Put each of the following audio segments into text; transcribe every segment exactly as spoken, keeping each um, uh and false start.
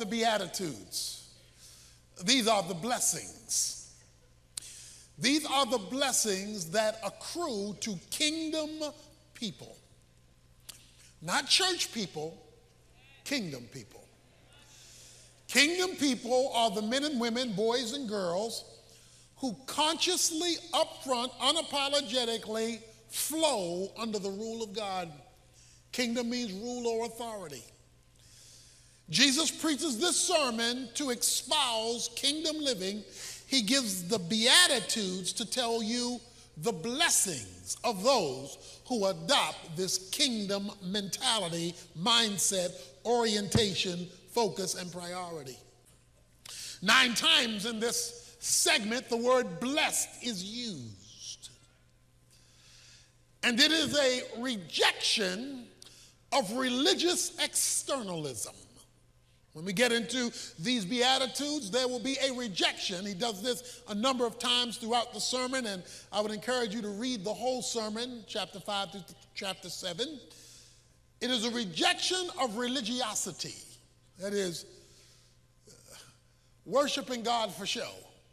the Beatitudes. These are the blessings. These are the blessings that accrue to kingdom people. Not church people, kingdom people. Kingdom people are the men and women, boys and girls, who consciously, upfront, unapologetically flow under the rule of God. Kingdom means rule or authority. Jesus preaches this sermon to espouse kingdom living. He gives the Beatitudes to tell you the blessings of those who adopt this kingdom mentality, mindset, orientation, focus, and priority. Nine times in this segment, the word blessed is used. And it is a rejection of religious externalism. When we get into these Beatitudes, there will be a rejection. He does this a number of times throughout the sermon, and I would encourage you to read the whole sermon, chapter five to chapter seven. It is a rejection of religiosity. That is, worshiping God for show.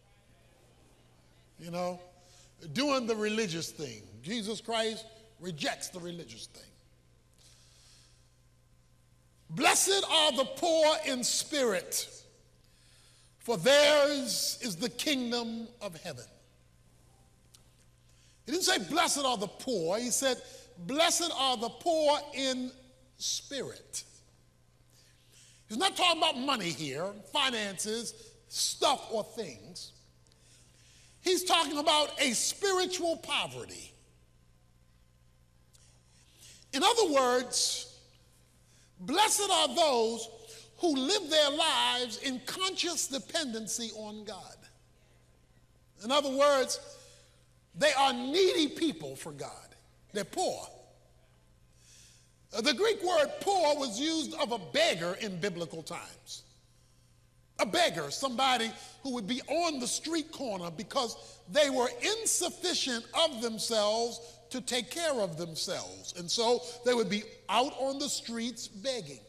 You know, doing the religious thing. Jesus Christ rejects the religious thing. Blessed are the poor in spirit, for theirs is the kingdom of heaven. He didn't say blessed are the poor. He said blessed are the poor in spirit. He's not talking about money here, finances, stuff or things. He's talking about a spiritual poverty. In other words, blessed are those who live their lives in conscious dependency on God. In other words, they are needy people for God. They're poor. The Greek word poor was used of a beggar in biblical times. A beggar, somebody who would be on the street corner because they were insufficient of themselves to take care of themselves. And so they would be out on the streets begging.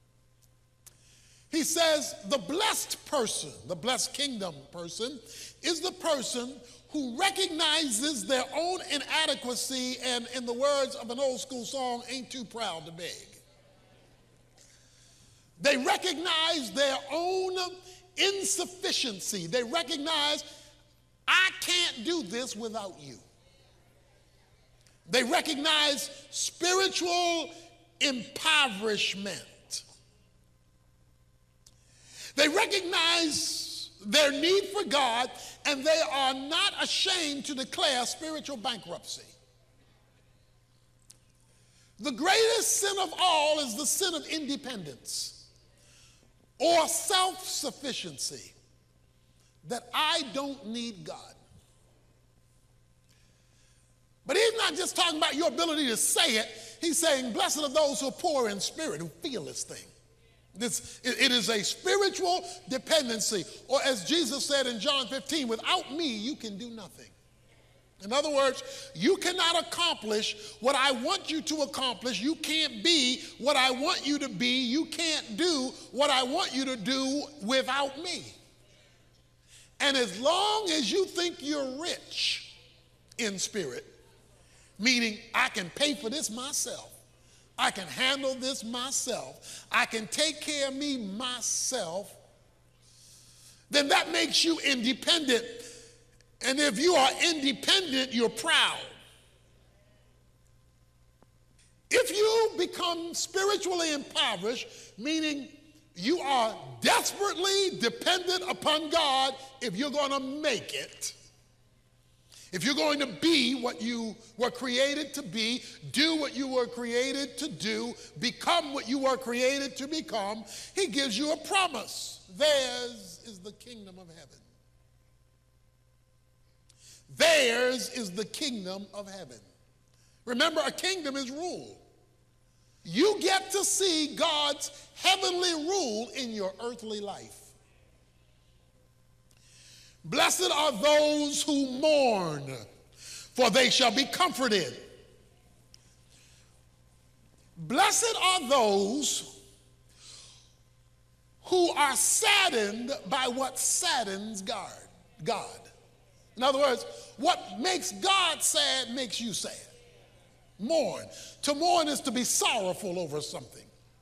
He says the blessed person, the blessed kingdom person, is the person who recognizes their own inadequacy and, in the words of an old school song, ain't too proud to beg. They recognize their own insufficiency. They recognize, I can't do this without you. They recognize spiritual impoverishment. They recognize their need for God, and they are not ashamed to declare spiritual bankruptcy. The greatest sin of all is the sin of independence or self-sufficiency, that I don't need God. But he's not just talking about your ability to say it. He's saying, blessed are those who are poor in spirit, who feel this thing. This, it, it is a spiritual dependency. Or as Jesus said in John fifteen, without me, you can do nothing. In other words, you cannot accomplish what I want you to accomplish. You can't be what I want you to be. You can't do what I want you to do without me. And as long as you think you're rich in spirit, meaning I can pay for this myself, I can handle this myself, I can take care of me myself, then that makes you independent. And if you are independent, you're proud. If you become spiritually impoverished, meaning you are desperately dependent upon God if you're going to make it, if you're going to be what you were created to be, do what you were created to do, become what you were created to become, he gives you a promise. Theirs is the kingdom of heaven. Theirs is the kingdom of heaven. Remember, a kingdom is rule. You get to see God's heavenly rule in your earthly life. Blessed are those who mourn, for they shall be comforted. Blessed are those who are saddened by what saddens God. God. In other words, what makes God sad makes you sad. Mourn. To mourn is to be sorrowful over something.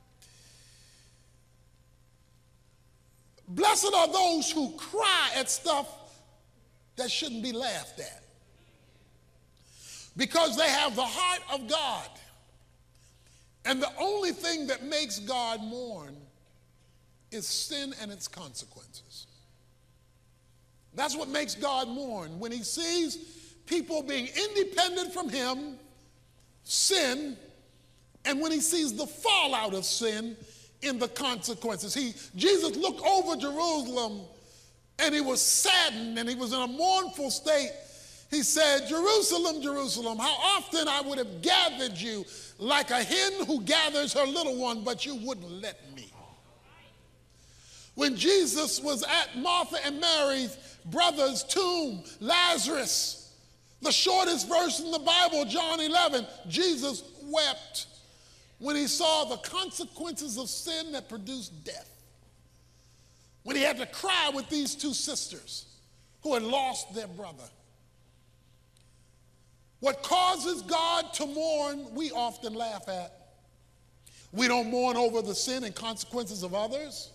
Blessed are those who cry at stuff that shouldn't be laughed at, because they have the heart of God. And the only thing that makes God mourn is sin and its consequences. That's what makes God mourn. When he sees people being independent from him, sin, and when he sees the fallout of sin in the consequences. He, Jesus looked over Jerusalem and he was saddened and he was in a mournful state. He said, Jerusalem, Jerusalem, how often I would have gathered you like a hen who gathers her little one, but you wouldn't let me. When Jesus was at Martha and Mary's brother's tomb, Lazarus, the shortest verse in the Bible, John eleven, Jesus wept when he saw the consequences of sin that produced death. When he had to cry with these two sisters who had lost their brother. What causes God to mourn, we often laugh at. We don't mourn over the sin and consequences of others.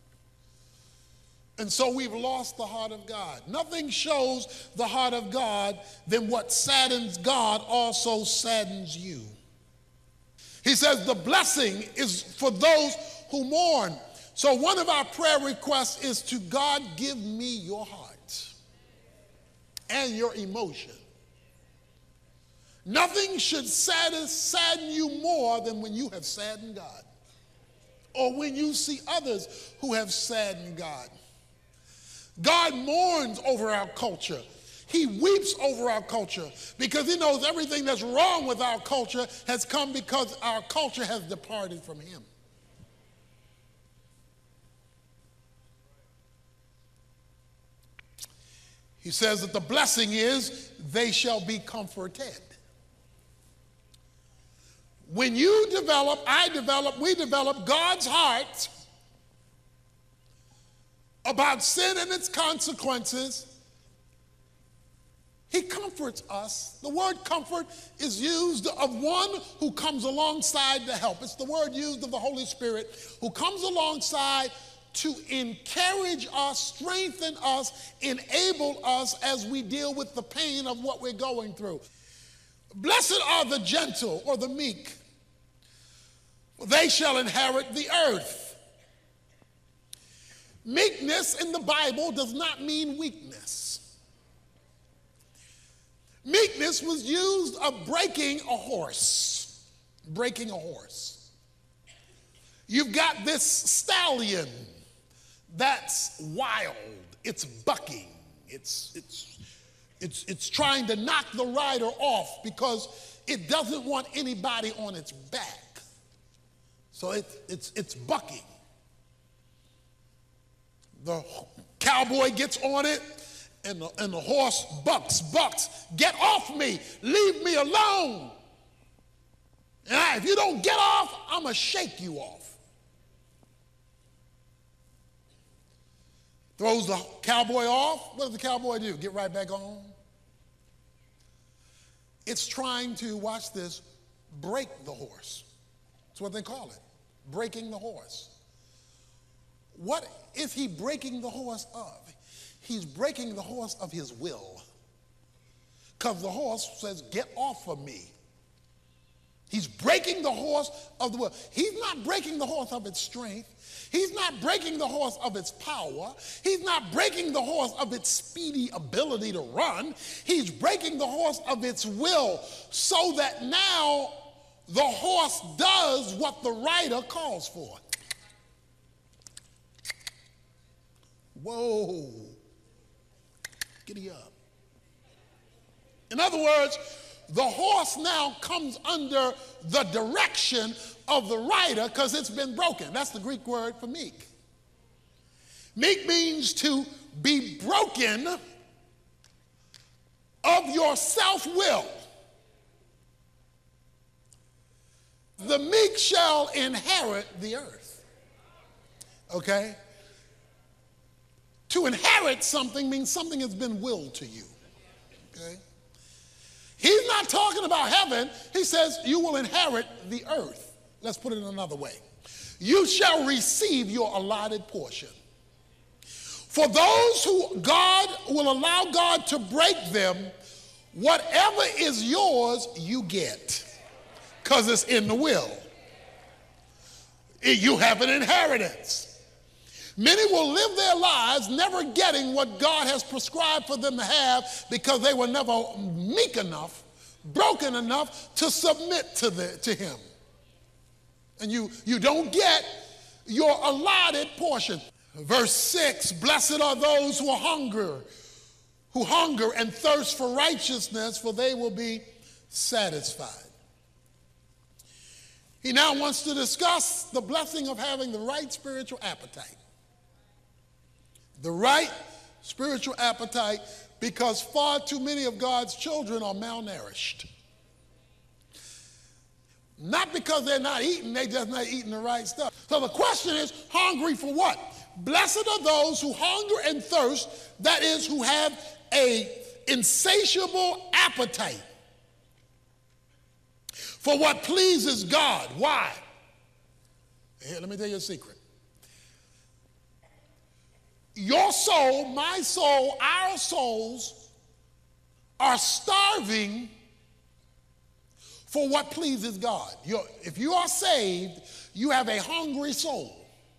And so we've lost the heart of God. Nothing shows the heart of God than what saddens God also saddens you. He says the blessing is for those who mourn. So one of our prayer requests is to God, give me your heart and your emotion. Nothing should sadden, sadden you more than when you have saddened God, or when you see others who have saddened God. God mourns over our culture. He weeps over our culture because he knows everything that's wrong with our culture has come because our culture has departed from him. He says that the blessing is they shall be comforted. When you develop, I develop, we develop God's heart about sin and its consequences, he comforts us. The word comfort is used of one who comes alongside to help. It's the word used of the Holy Spirit who comes alongside to encourage us, strengthen us, enable us as we deal with the pain of what we're going through. Blessed are the gentle or the meek, for they shall inherit the earth. Meekness in the Bible does not mean weakness. Meekness was used of breaking a horse. Breaking a horse. You've got this stallion that's wild. It's bucking. It's, it's, it's, it's trying to knock the rider off because it doesn't want anybody on its back. So it, it's, it's bucking. The cowboy gets on it, and the, and the horse bucks, bucks. Get off me. Leave me alone. And I, if you don't get off, I'm going to shake you off. Throws the cowboy off. What does the cowboy do? Get right back on? It's trying to, watch this, break the horse. That's what they call it, breaking the horse. What is he breaking the horse of? He's breaking the horse of his will. Because the horse says, get off of me. He's breaking the horse of the will. He's not breaking the horse of its strength. He's not breaking the horse of its power. He's not breaking the horse of its speedy ability to run. He's breaking the horse of its will so that now the horse does what the rider calls for. Whoa, giddy up. In other words, the horse now comes under the direction of the rider because it's been broken. That's the Greek word for meek. Meek means to be broken of your self-will. The meek shall inherit the earth. Okay? To inherit something means something has been willed to you. Okay? He's not talking about heaven. He says you will inherit the earth. Let's put it another way. You shall receive your allotted portion. For those who God will allow God to break them, whatever is yours, you get. Because it's in the will. You have an inheritance. Many will live their lives never getting what God has prescribed for them to have because they were never meek enough, broken enough to submit to, the, to him. And you, you don't get your allotted portion. Verse six, blessed are those who are hunger, who hunger and thirst for righteousness, for they will be satisfied. He now wants to discuss the blessing of having the right spiritual appetite. The right spiritual appetite, because far too many of God's children are malnourished. Not because they're not eating, they're just not eating the right stuff. So the question is, hungry for what? Blessed are those who hunger and thirst, that is, who have a insatiable appetite for what pleases God. Why? Here, let me tell you a secret. Your soul, my soul, our souls are starving for what pleases God. You're, if you are saved, you have a hungry soul.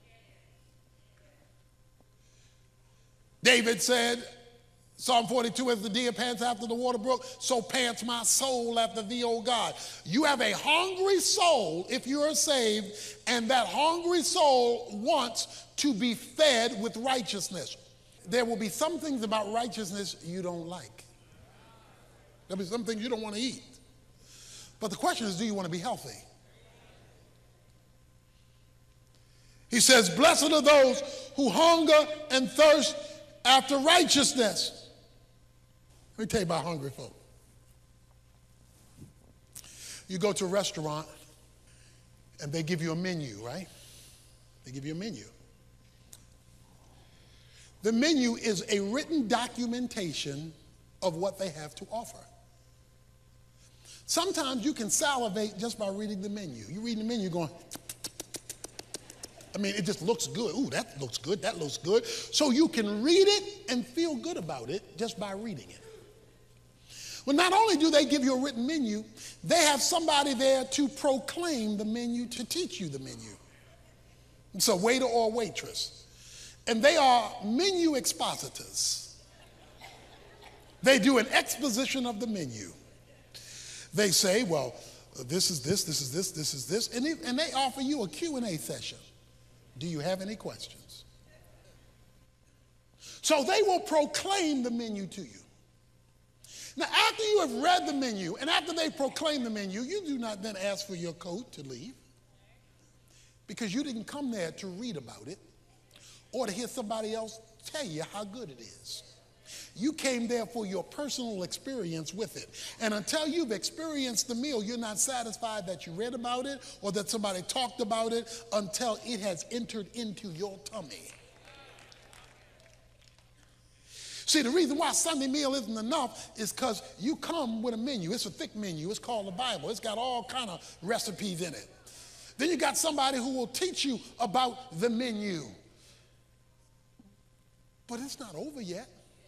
David said, Psalm forty-two, as the deer pants after the water brook, so pants my soul after thee, O God. You have a hungry soul if you are saved, and that hungry soul wants to be fed with righteousness. There will be some things about righteousness you don't like. There'll be some things you don't want to eat. But the question is, do you want to be healthy? He says, blessed are those who hunger and thirst after righteousness. Let me tell you about hungry folk. You go to a restaurant and they give you a menu, right? They give you a menu. The menu is a written documentation of what they have to offer. Sometimes you can salivate just by reading the menu. You read the menu going, I mean, it just looks good. Ooh, that looks good, that looks good. So you can read it and feel good about it just by reading it. Well, not only do they give you a written menu, they have somebody there to proclaim the menu, to teach you the menu. It's a waiter or a waitress. And they are menu expositors. They do an exposition of the menu. They say, well, this is this, this is this, this is this, and they, and they offer you a Q and A session. Do you have any questions? So they will proclaim the menu to you. Now, after you have read the menu and after they proclaim the menu, you do not then ask for your coat to leave, because you didn't come there to read about it or to hear somebody else tell you how good it is. You came there for your personal experience with it. And until you've experienced the meal, you're not satisfied that you read about it or that somebody talked about it until it has entered into your tummy. See, the reason why Sunday meal isn't enough is because you come with a menu. It's a thick menu. It's called the Bible. It's got all kind of recipes in it. Then you got somebody who will teach you about the menu. But it's not over yet.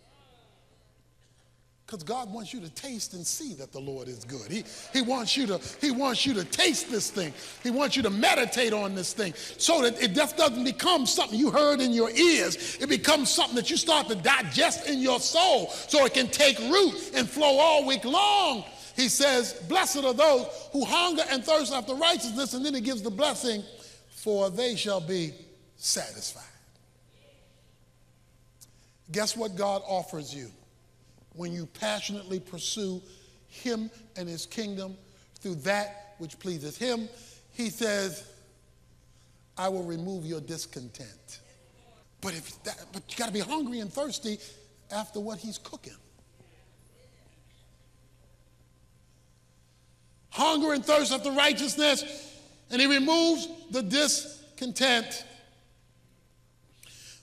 Because God wants you to taste and see that the Lord is good. He, he, wants you to, he wants you to taste this thing. He wants you to meditate on this thing so that it just doesn't become something you heard in your ears. It becomes something that you start to digest in your soul so it can take root and flow all week long. He says, blessed are those who hunger and thirst after righteousness, and then he gives the blessing, for they shall be satisfied. Guess what God offers you when you passionately pursue him and his kingdom through that which pleases him? He says, I will remove your discontent. But if that, but you got to be hungry and thirsty after what he's cooking. Hunger and thirst after righteousness, and he removes the discontent.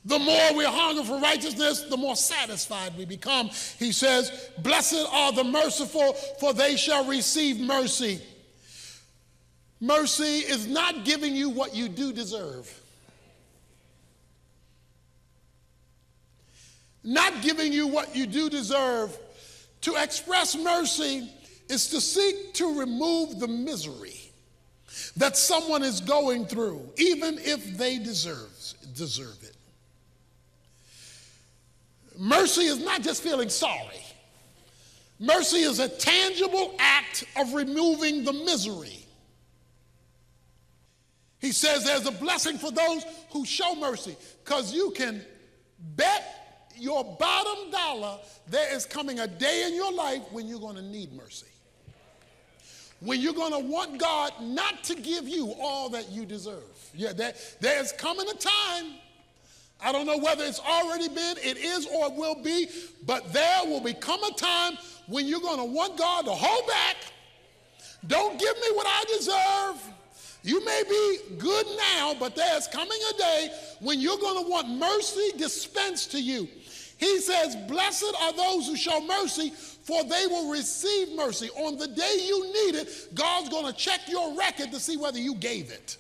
The more we're hungry for righteousness, the more satisfied we become. He says, blessed are the merciful, for they shall receive mercy. Mercy is not giving you what you do deserve. Not giving you what you do deserve. To express mercy is to seek to remove the misery that someone is going through, even if they deserve, deserve it. Mercy is not just feeling sorry. Mercy is a tangible act of removing the misery. He says there's a blessing for those who show mercy, because you can bet your bottom dollar there is coming a day in your life when you're going to need mercy. When you're going to want God not to give you all that you deserve. Yeah, there, there's coming a time, I don't know whether it's already been, it is, or it will be, but there will become a time when you're going to want God to hold back. Don't give me what I deserve. You may be good now, but there's coming a day when you're going to want mercy dispensed to you. He says, blessed are those who show mercy, for they will receive mercy. On the day you need it, God's going to check your record to see whether you gave it.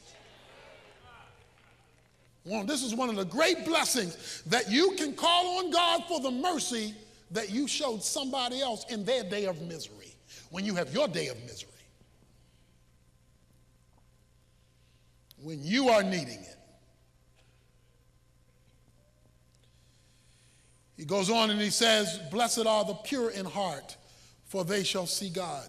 Well, this is one of the great blessings, that you can call on God for the mercy that you showed somebody else in their day of misery, when you have your day of misery, when you are needing it. He goes on and he says, blessed are the pure in heart, for they shall see God.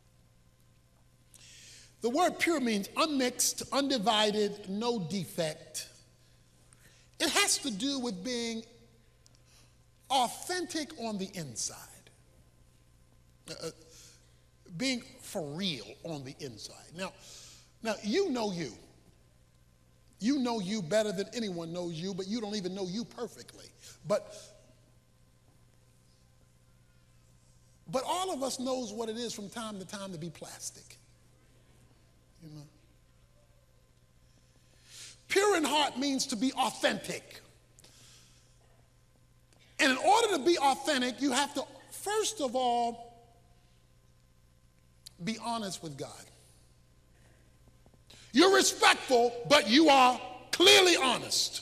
The word pure means unmixed, undivided, no defect. It has to do with being authentic on the inside, uh, being for real on the inside. Now, now, you know you. You know you better than anyone knows you, but you don't even know you perfectly. But, but all of us knows what it is from time to time to be plastic. You know? Pure in heart means to be authentic. And in order to be authentic, you have to, first of all, be honest with God. You're respectful, but you are clearly honest.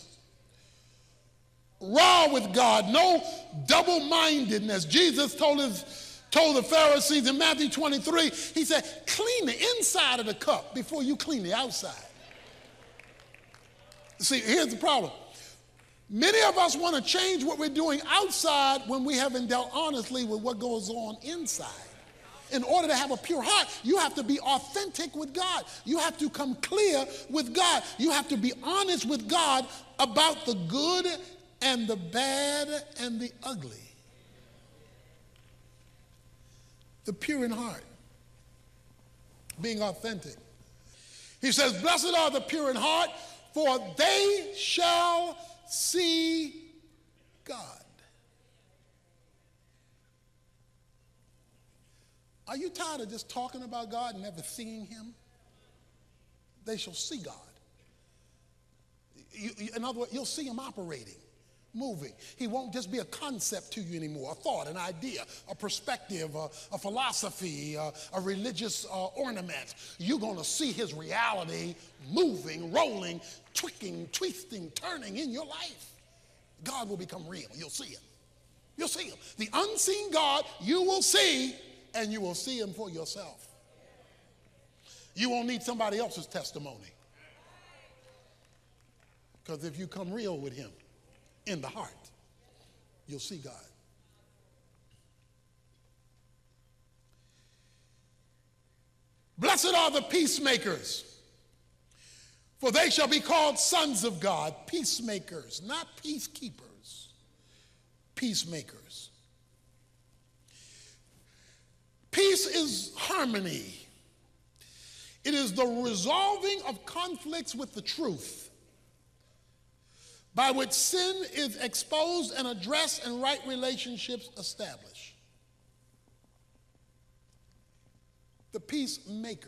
Raw with God, no double-mindedness. Jesus told his, told the Pharisees in Matthew twenty-three, he said, clean the inside of the cup before you clean the outside. See, here's the problem. Many of us want to change what we're doing outside when we haven't dealt honestly with what goes on inside. In order to have a pure heart, you have to be authentic with God. You have to come clear with God. You have to be honest with God about the good and the bad and the ugly. The pure in heart, being authentic. He says, blessed are the pure in heart, for they shall see God. Are you tired of just talking about God and never seeing him? They shall see God. You, you, in other words, you'll see him operating, moving. He won't just be a concept to you anymore, a thought, an idea, a perspective, a, a philosophy, a, a religious uh, ornament. You're going to see his reality moving, rolling, twiddling, twisting, turning in your life. God will become real. You'll see him. You'll see him. The unseen God you will see, and you will see him for yourself. You won't need somebody else's testimony. Because if you come real with him in the heart, you'll see God. Blessed are the peacemakers, for they shall be called sons of God. Peacemakers, not peacekeepers. Peacemakers. Peace is harmony. It is the resolving of conflicts with the truth, by which sin is exposed and addressed and right relationships established. The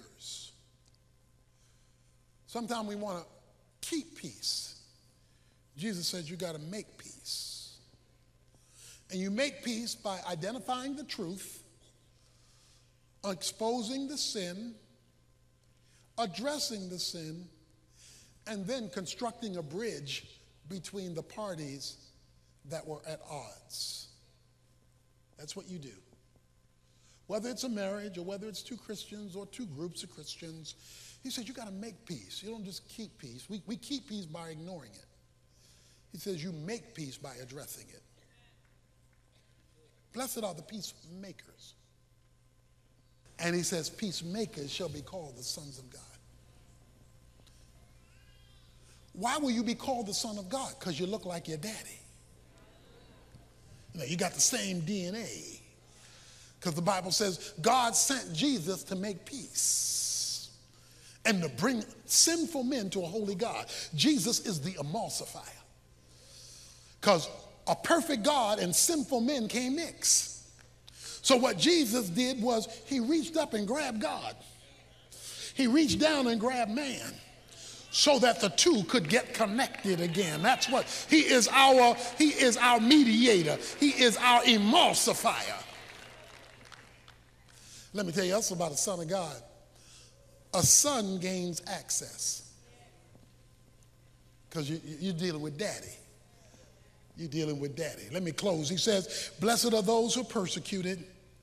peacemakers. Sometimes we want to keep peace Jesus says you got to make peace. And you make peace by identifying the truth, exposing the sin, addressing the sin, and then constructing a bridge between the parties that were at odds. That's what you do. Whether it's a marriage or whether it's two Christians or two groups of Christians, he says you got to make peace. You don't just keep peace. We, we keep peace by ignoring it. He says you make peace by addressing it. Blessed are the peacemakers. And he says peacemakers shall be called the sons of God. Why will you be called the son of God? Because you look like your daddy. You know, you got the same D N A. Because the Bible says God sent Jesus to make peace and to bring sinful men to a holy God. Jesus is the emulsifier. Because a perfect God and sinful men can't mix. So what Jesus did was he reached up and grabbed God. He reached down and grabbed man so that the two could get connected again. That's what he is. Our he is our mediator. He is our emulsifier. Let me tell you else about a son of God. A son gains access because you, you're dealing with daddy. You're dealing with daddy. Let me close. He says, blessed are those who are persecuted,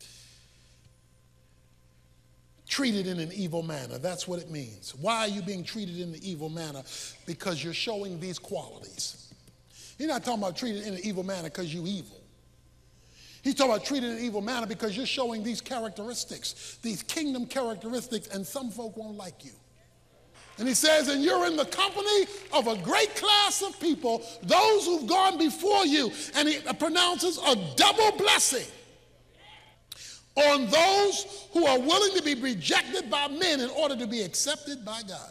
treated in an evil manner. That's what it means. Why are you being treated in an evil manner? Because you're showing these qualities. He's not talking about treated in an evil manner because you're evil. He's talking about treated in an evil manner because you're showing these characteristics, these kingdom characteristics, and some folk won't like you. And he says, and you're in the company of a great class of people, those who've gone before you. And he pronounces a double blessing on those who are willing to be rejected by men in order to be accepted by God.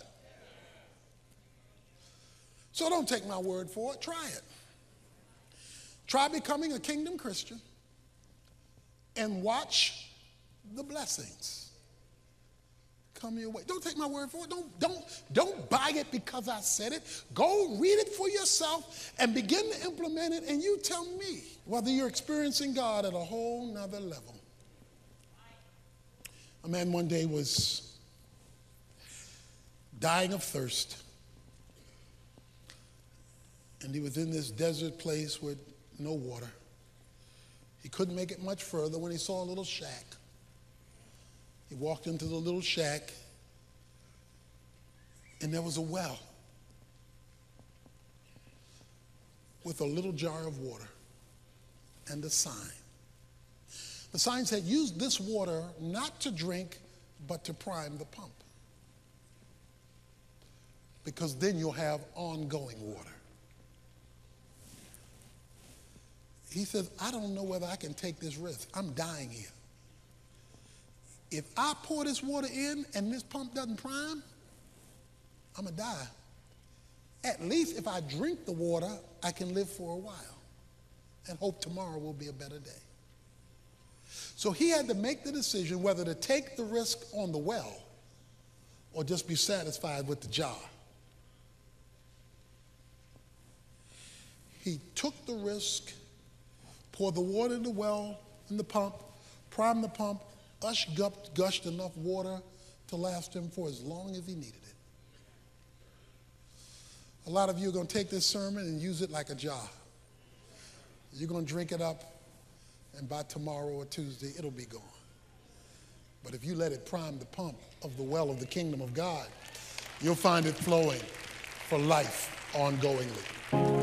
So don't take my word for it. Try it. Try becoming a kingdom Christian and watch the blessings come your way. Don't take my word for it. Don't, don't, don't buy it because I said it. Go read it for yourself and begin to implement it, and you tell me whether you're experiencing God at a whole nother level. A man one day was dying of thirst, and he was in this desert place with no water. He couldn't make it much further when he saw a little shack. He walked into the little shack, and there was a well with a little jar of water and a sign. The sign said, use this water not to drink, but to prime the pump, because then you'll have ongoing water. He says, I don't know whether I can take this risk. I'm dying here. If I pour this water in and this pump doesn't prime, I'm going to die. At least if I drink the water, I can live for a while and hope tomorrow will be a better day. So he had to make the decision whether to take the risk on the well or just be satisfied with the jar. He took the risk, poured the water in the well, in the pump, primed the pump, Ush gushed enough water to last him for as long as he needed it. A lot of you are going to take this sermon and use it like a jar. You're going to drink it up, and by tomorrow or Tuesday, it'll be gone. But if you let it prime the pump of the well of the kingdom of God, you'll find it flowing for life ongoingly.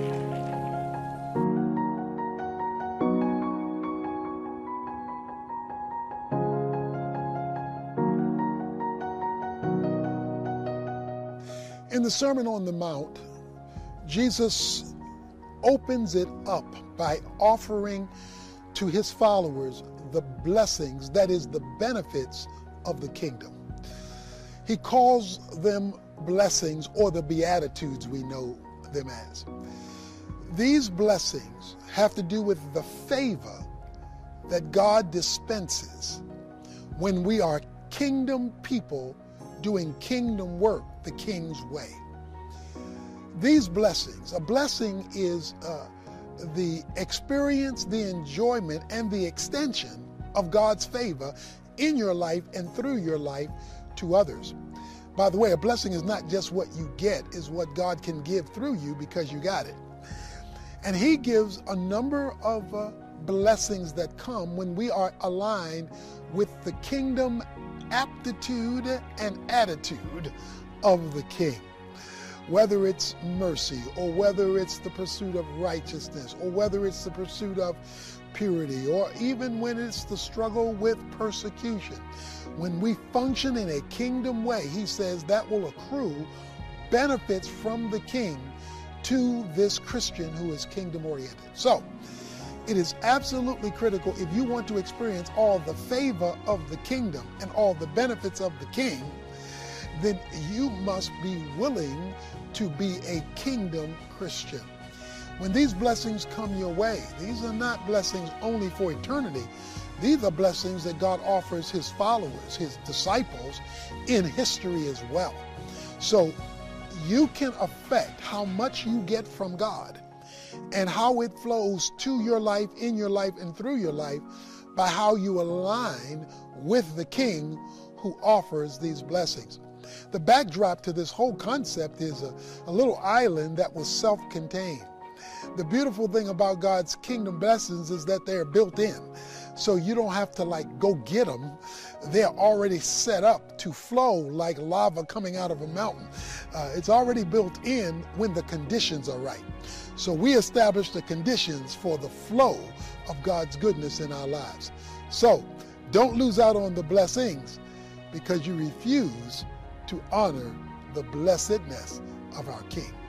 In the Sermon on the Mount, Jesus opens it up by offering to his followers the blessings, that is, the benefits of the kingdom. He calls them blessings, or the Beatitudes we know them as. These blessings have to do with the favor that God dispenses when we are kingdom people doing kingdom work the king's way. these blessings, a blessing is uh, the experience, the enjoyment, and the extension of God's favor in your life and through your life to others. By the way, a blessing is not just what you get, it's what God can give through you because you got it. And he gives a number of uh, blessings that come when we are aligned with the kingdom aptitude and attitude of the King. Whether it's mercy, or whether it's the pursuit of righteousness, or whether it's the pursuit of purity, or even when it's the struggle with persecution. When we function in a kingdom way, he says that will accrue benefits from the King to this Christian who is kingdom oriented. So, it is absolutely critical, if you want to experience all the favor of the kingdom and all the benefits of the King, then you must be willing to be a kingdom Christian. When these blessings come your way, these are not blessings only for eternity. These are blessings that God offers his followers, his disciples, in history as well. So you can affect how much you get from God and how it flows to your life, in your life, and through your life by how you align with the King who offers these blessings. The backdrop to this whole concept is a, a little island that was self-contained. The beautiful thing about God's kingdom blessings is that they're built in. So you don't have to like go get them. They're already set up to flow like lava coming out of a mountain. Uh, it's already built in when the conditions are right. So we establish the conditions for the flow of God's goodness in our lives. So don't lose out on the blessings because you refuse to honor the blessedness of our King.